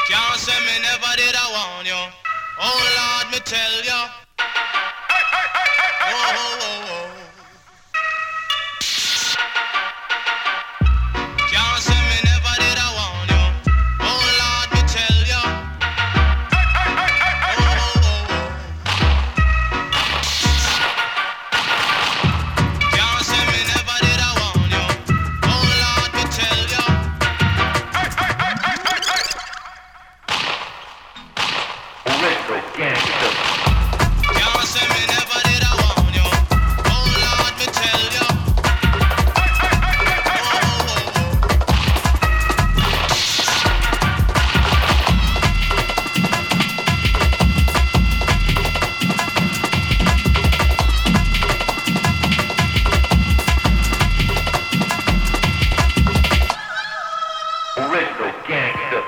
Can't say me never did I warn you. Oh Lord, me tell you. Oh, oh, oh, oh. Can't say me never did I warn you. Oh Lord, me tell you. Oh, oh, oh, oh. Can't say me never did I warn you. Oh Lord, me tell you. Retro Gangster. Can't say me never did I warn you. Oh Lord, me tell you. Oh, oh, oh, oh. Retro Gangster.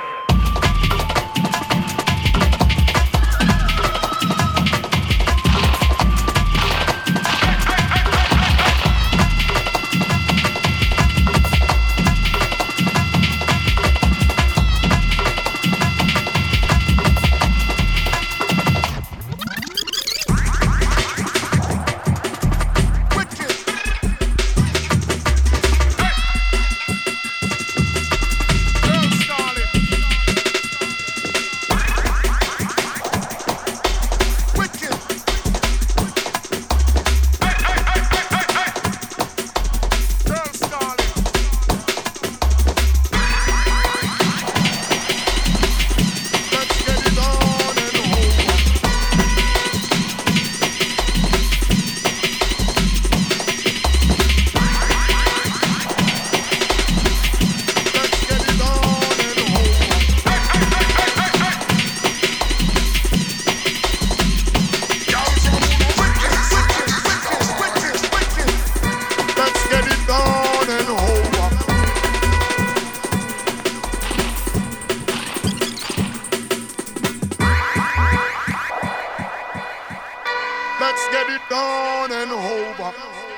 Let's get it done and over.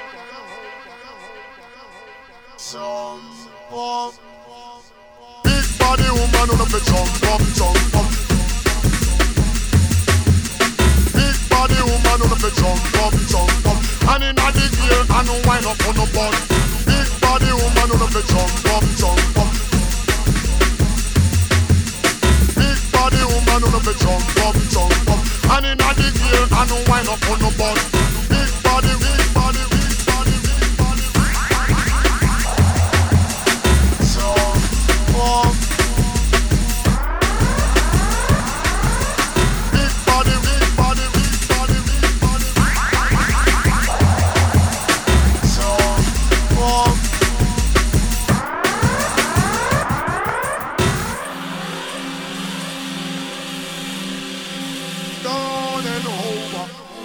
Some pop. Big body woman on the jump up, jump up. Big body woman on the jump up, jump up. And in the gear and wind up on the butt. Big body woman on the jump up, jump up. Big body woman on the jump up, jump up. And in the gear and wind up on the butt. Big body, big body, big body, big body. So, big body, big body, big body, big body. So, down and over.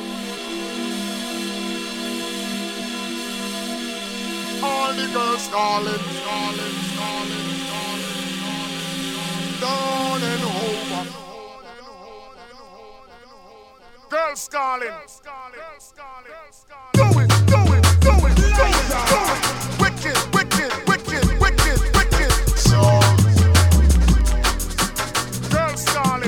All the girls calling, calling, calling, calling, calling, down and over. Girls calling. Do it, do it, do it, do it, do it. Wicked, wicked, wicked, wicked, wicked. So, girls calling.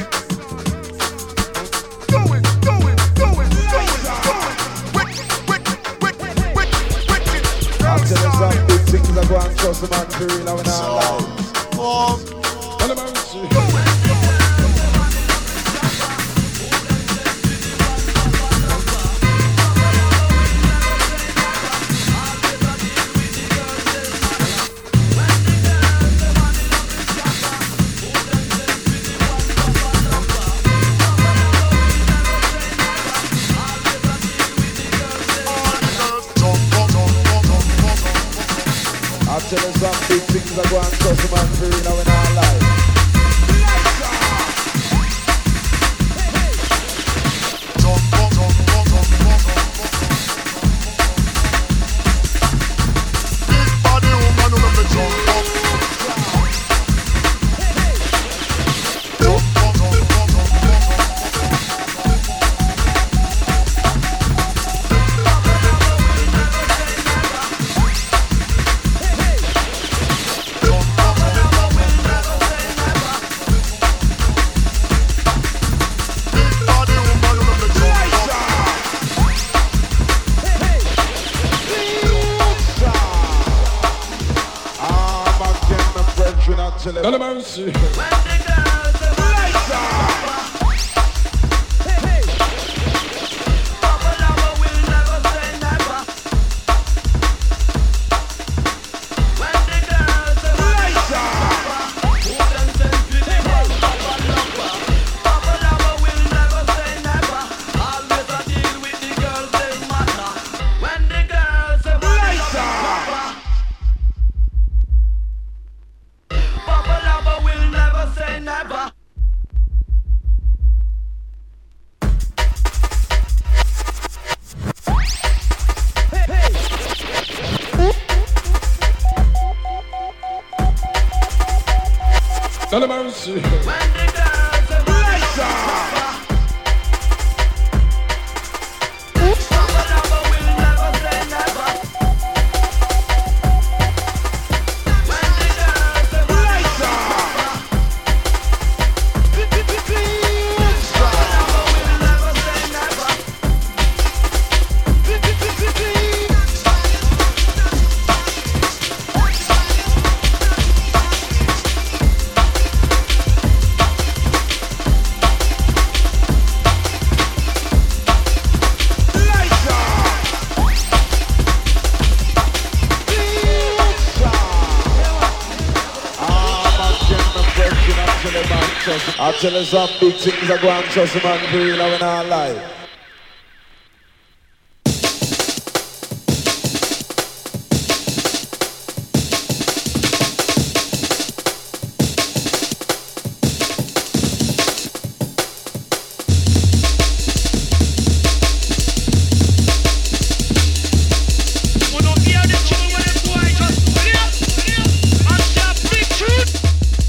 Do it, do it, do it, do it, do it. Wicked, wicked, wicked, wicked, wicked. Girls After the calling. some big things are going to some man for real, I will not lie. Tell them how it's true. After the some big things are going to some man for real, I will not lie. Big body woman on the jump up. Lord have mercy. When the girls say Lights out. Papa Lover will never say never. When the girls say Lights out. who can send to the world? Papa Lover. Papa Lover will never say never. Always a deal with the girls they matter. When the girls say Lights out. Papa Lover will never say never. Lord have mercy. When the girls say Lights out. Papa Lover will never say never. When the girls say Lights out. Papa Lover will never say never. I tell you some big things are going to trust the man for real when I lie. We don't hear the tune when the boy just flip and say big tune.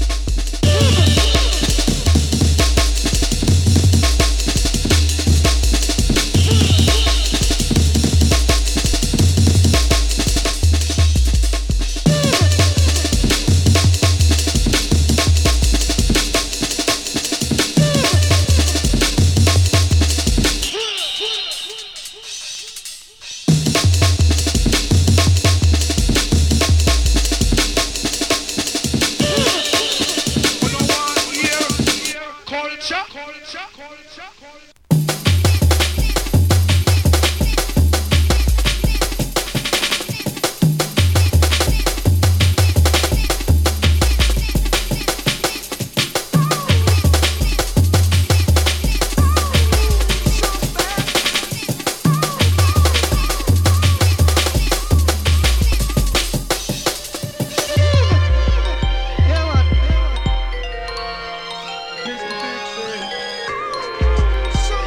We don't want to hear culture. So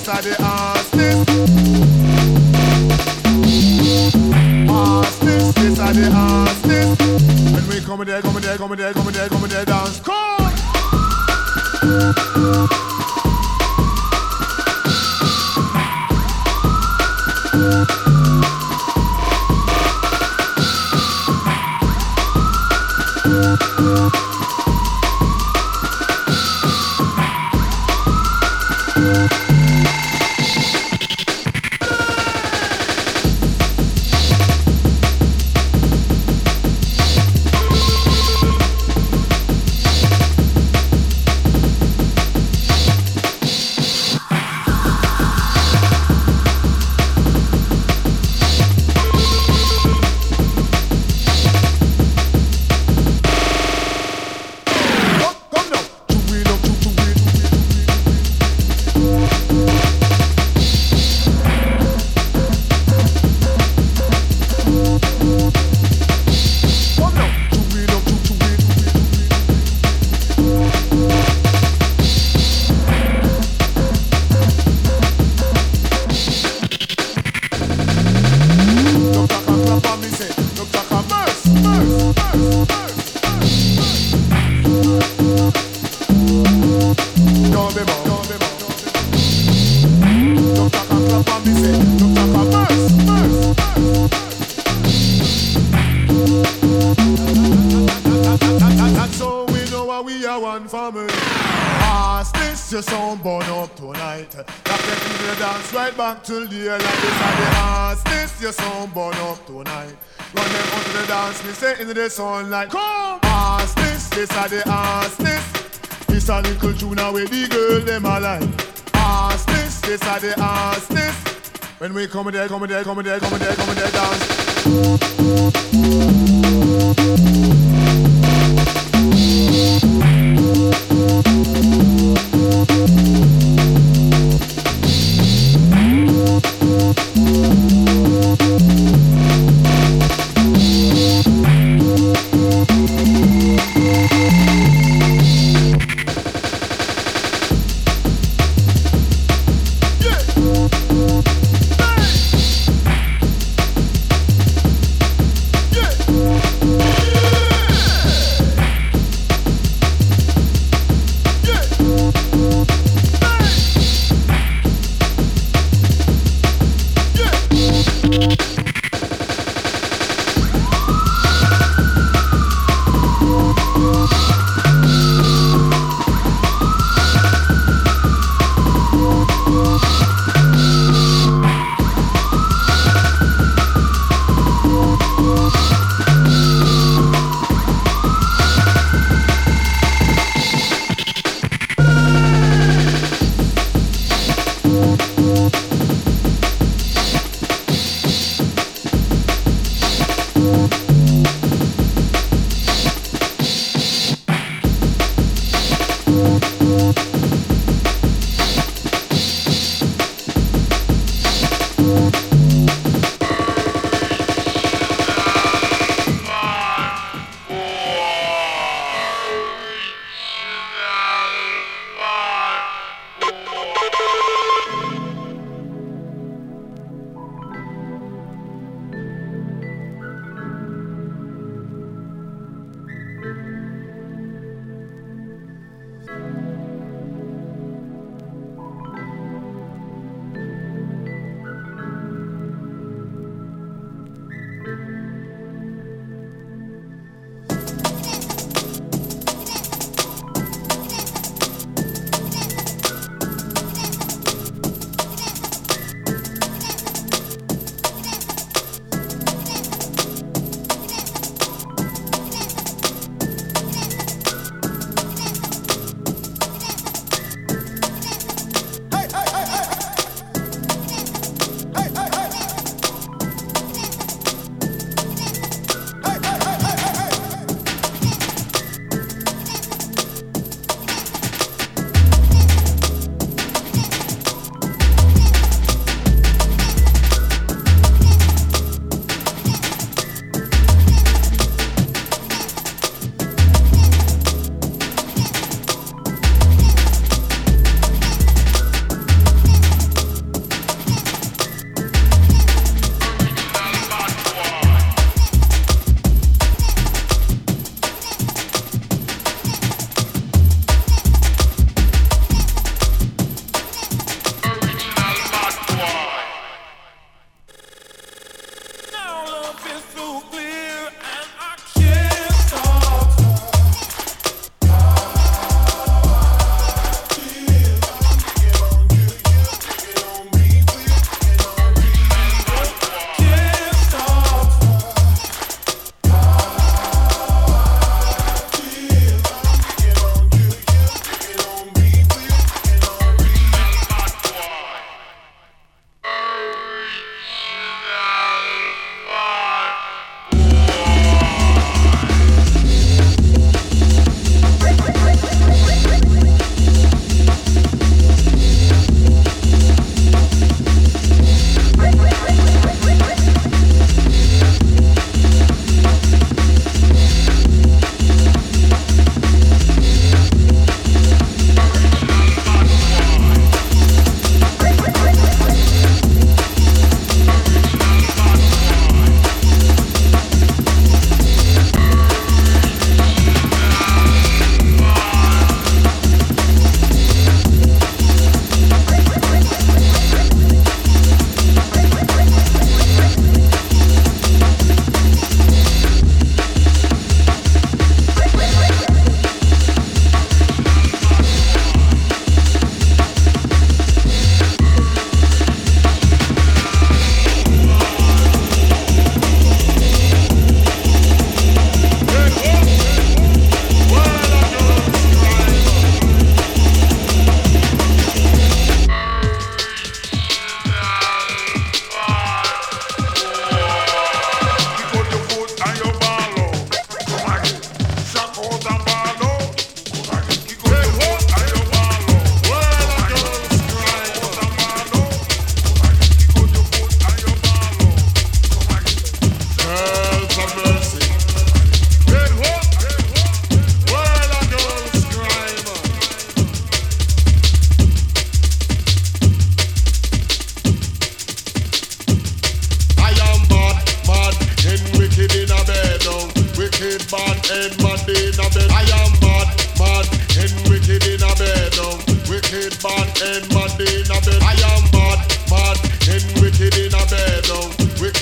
this are the arsenal. Arsenal, this are the arsenal. When we come there, dance. Come! Till the like this are the arsenal, your sound burn up tonight. Run them out to the dance, me say into the sunlight. Come! Arsenal, this are the arsenal. This a little tune where the girl them a like. Arsenal, this are the arsenal. When we come there, dance.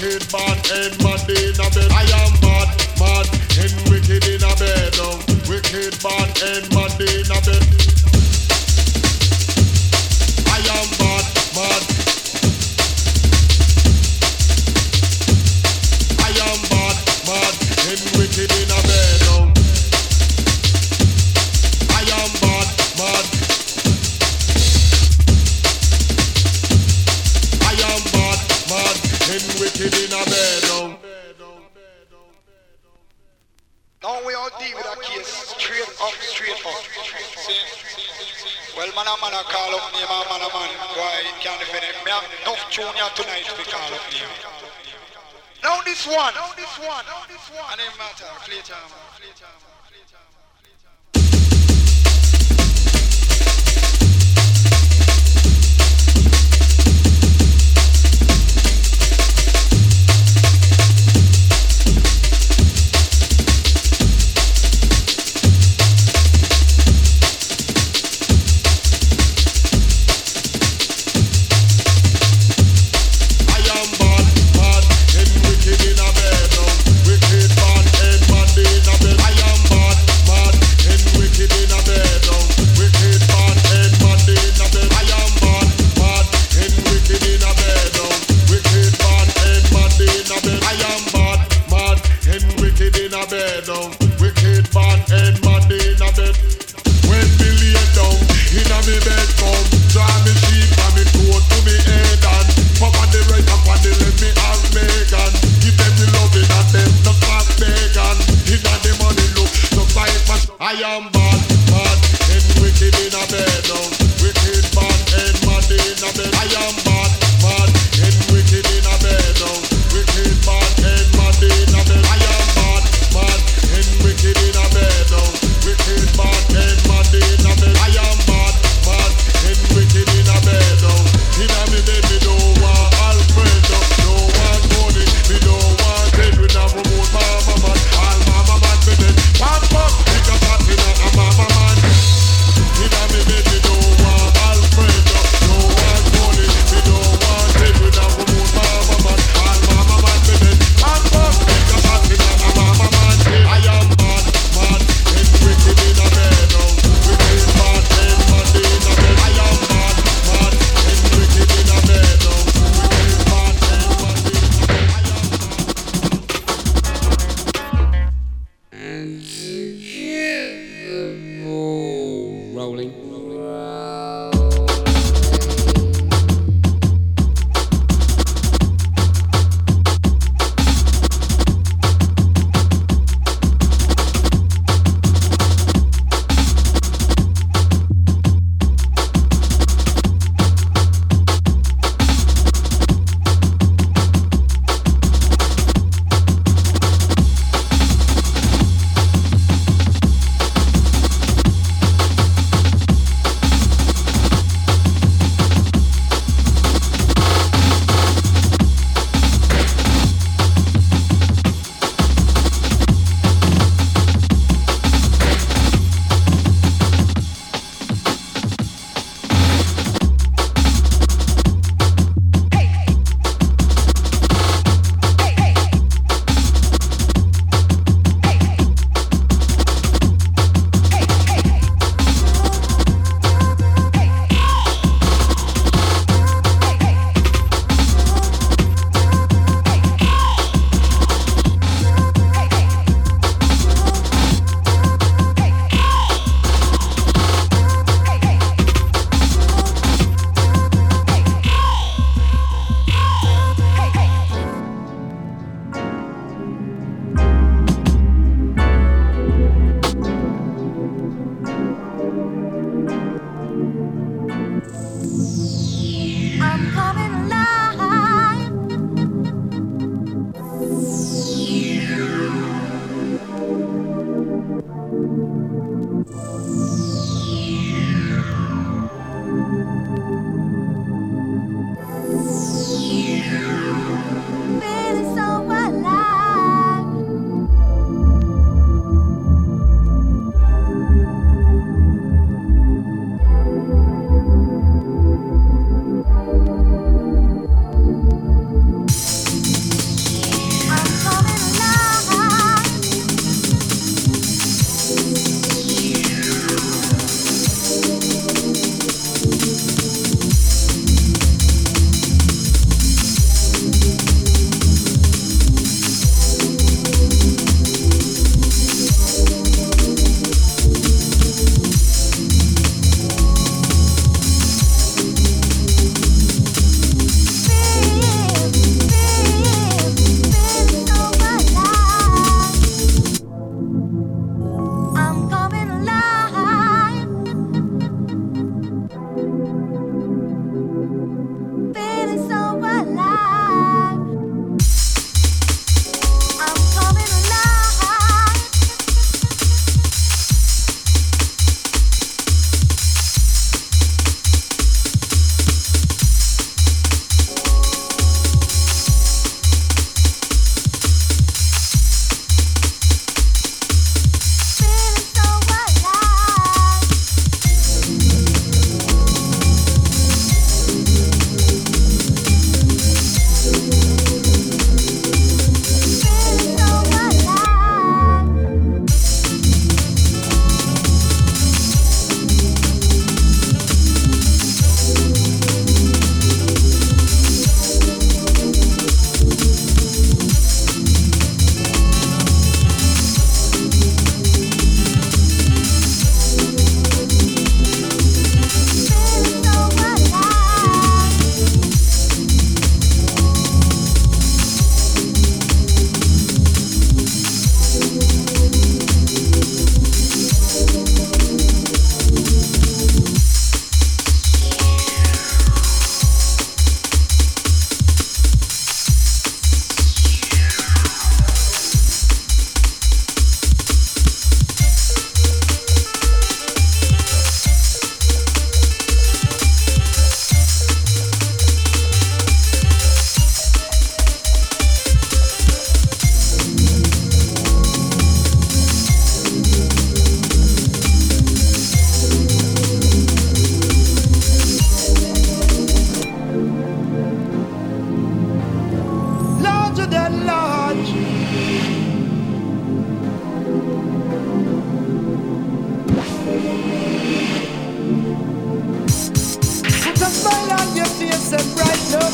wicked bad and mad in a bed. I am mad, mad and wicked in a bed. Wicked bad and mad in a bed. I am mad, mad. I am mad, mad and wicked in a bed. I am mad, mad. I am mad, mad and wicked in a bed. Now we all deal with a case straight up, straight up. See? Well, man call up name, man, why can't defend it? Me have enough junior tonight to call up name. Now this one. And it matter, clear time.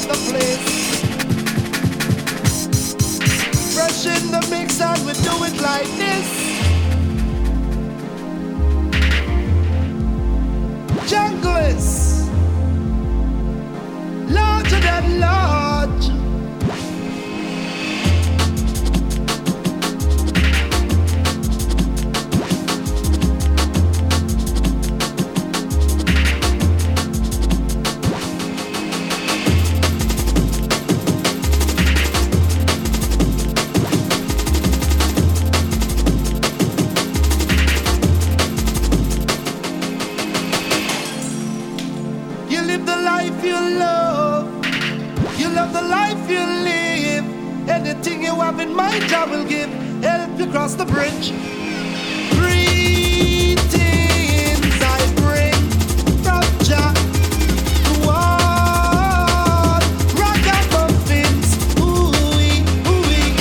on the place. Fresh in the mix and we do it like this. Junglers, larger than large. Anything you have in mind, I will give. Help you cross the bridge. Greetings I bring from Jah to all ragamuffins. Ooh-wee, ooh-wee.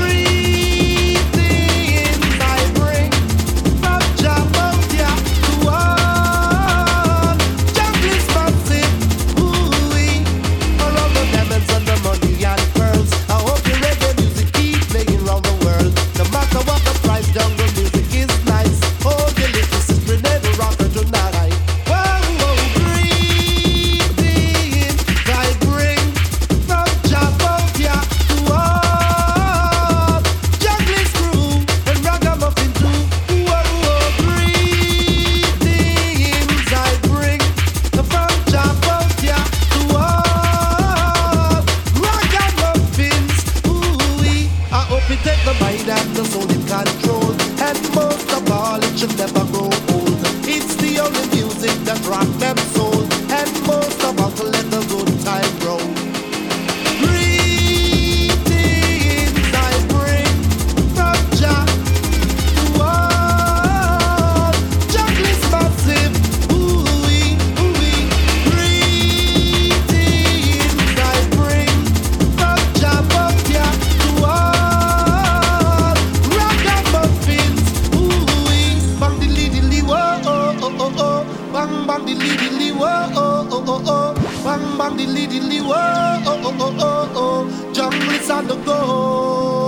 Greetings I bring from Jah to all junglers massive. Ooh-wee. For all the diamonds and the money and pearls. I hope your reggae music keep playing round the world. No matter what the price, jungle music is nice. Oh, the little sister never rock her tonight. Whoa, whoa, greetings I bring from Jabotia to all Junglist crew and Ragamuffin too. Whoa, whoa, greetings I bring from Jabotia to all Ragamuffins. Ooh-wee. I hope it take the mind and the soul in control. And most of all, it should never grow old. It's the only music that rock them soul. And most of all, to let the good time grow. Greetings I bring from Jah to all junglist massive. Ooh-wee, ooh-wee. Greetings I bring from Jabotia to all ragamuffins. Ooh-wee. Bang dilly dilly whoa oh oh oh oh. Bang bang dilly dilly whoa oh oh oh oh. Bang bang dilly dilly whoa oh oh oh oh oh. Junglist on the go.